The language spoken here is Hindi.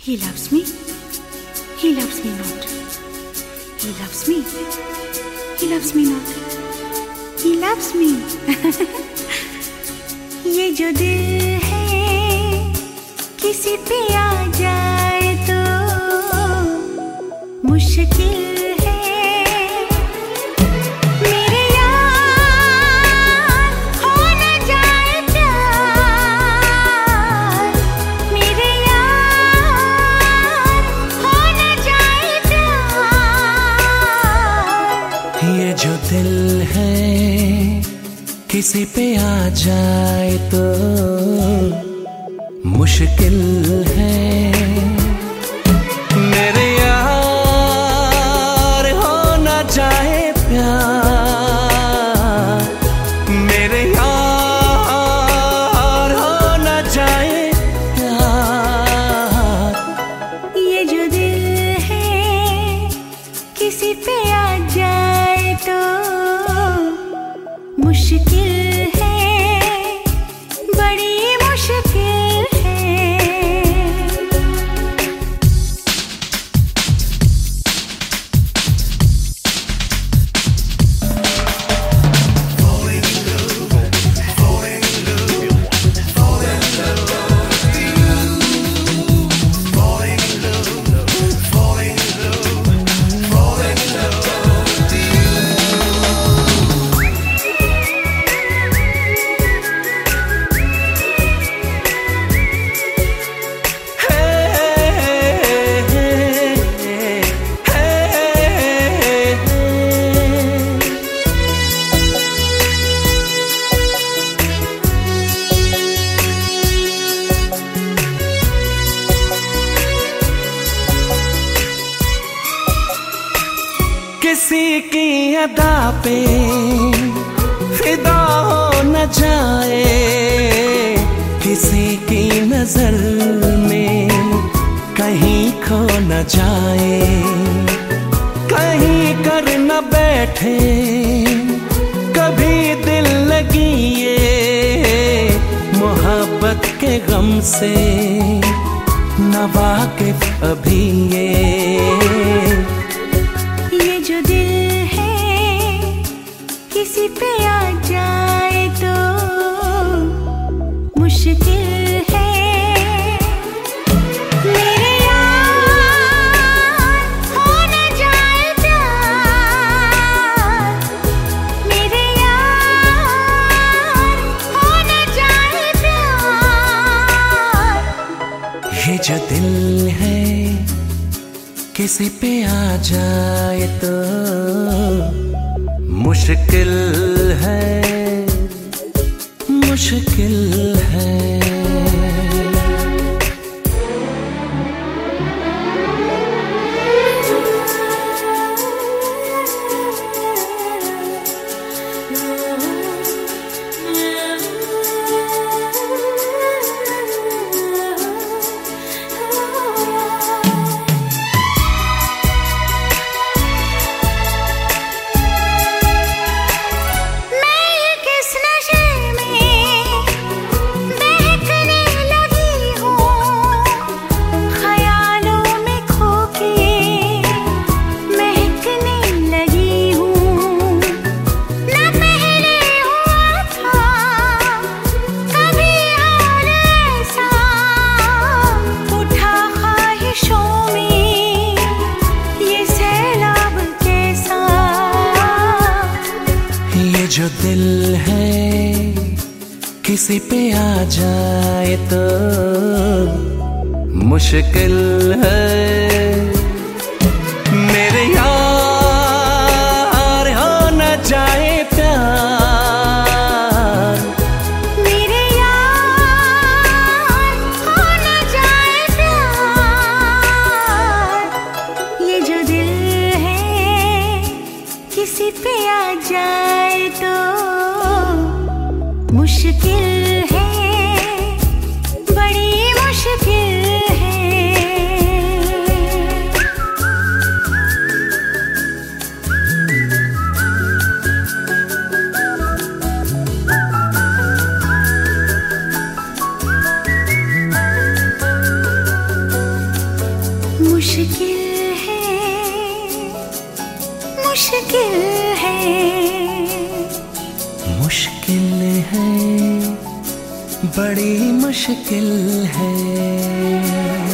He loves me. He loves me not. He loves me. He loves me not. He loves me. ये जो दिल है किसी पे आ जाए तो मुश्किल जो दिल है किसी पे आ जाए तो मुश्किल है। मेरे यार हो ना जाए प्यार, मेरे यार हो ना जाए प्यार। ये जो दिल है किसी पे आ जाए तो मुश्किल है, बड़ी मुश्किल है। किसी की अदा पे फिदा हो न जाए, किसी की नजर में कहीं खो न जाए, कहीं कर न बैठे कभी दिल लगी ये मोहब्बत के गम से न वाकिफ अभी ये जो दिल है किसी पे आ जाए तो मुश्किल है। मेरे यार हो न जाए प्यार, मेरे यार हो न जाए प्यार। ये जो दिल है किसी पे आ जाए तो मुश्किल है, मुश्किल है। जो दिल है किसी पे आ जाए तो मुश्किल है। मेरे यार हो न जाए प्यार, मेरे यार हो न जाए प्यार। ये जो दिल है किसी पे आ जाए तो मुश्किल है, बड़ी मुश्किल है। मुश्किल है, मुश्किल है, मुश्किल है, बड़ी मुश्किल है।